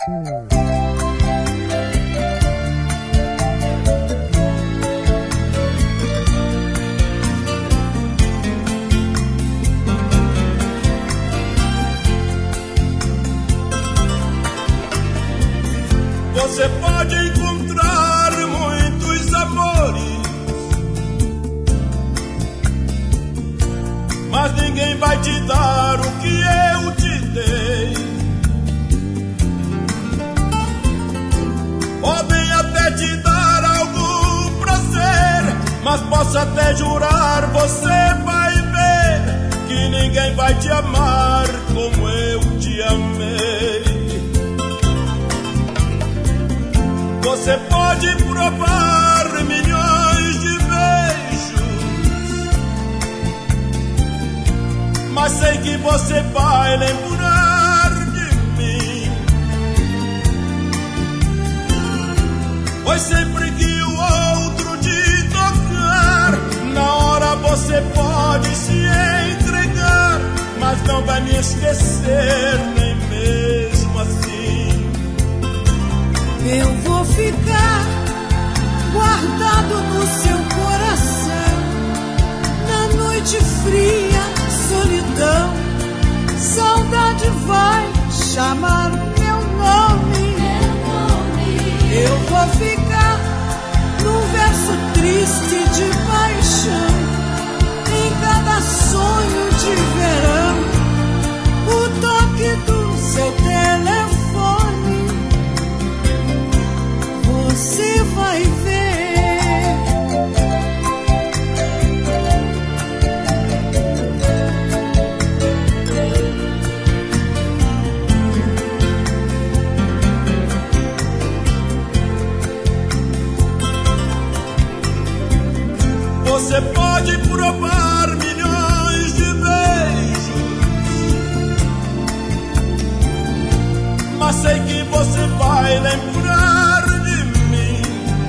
Você pode encontrar muitos amores, mas ninguém vai te dar o que eu te dei. Podem até te dar algum prazer, mas posso até jurar, você vai ver que ninguém vai te amar como eu te amei. Você pode provar milhões de beijos, mas sei que você vai lembrar de mim. Pois sempre que o outro te tocar, na hora você pode se entregar, mas não vai me esquecer nem mesmo assim. Eu vou ficar guardado no seu coração, na noite fria, solidão. Saudade vai chamar meu nome. Eu vou ficar num verso triste de paixão, em cada sonho de verão, o toque do seu telefone. Você vai ver. Você pode provar milhões de beijos, mas sei que você vai lembrar de mim.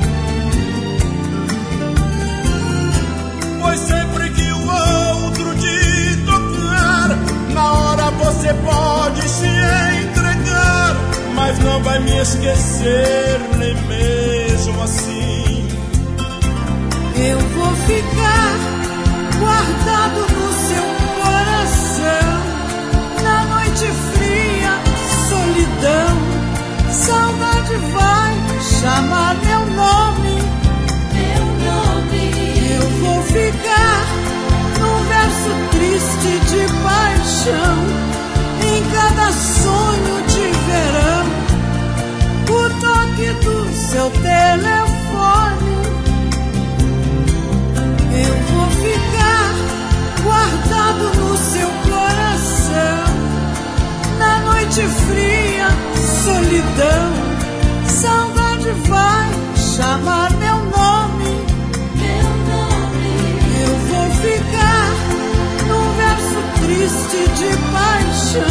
Pois sempre que o outro te tocar, na hora você pode se entregar, mas não vai me esquecer nem mesmo assim. Eu vou ficar guardado no seu coração, na noite fria, solidão. Saudade vai chamar meu nome. Eu vou ficar num verso triste de paixão, em cada sonho de verão, o toque do seu telefone. Eu vou ficar guardado no seu coração, na noite fria, solidão. Saudade vai chamar meu nome. Eu vou ficar num verso triste de paixão,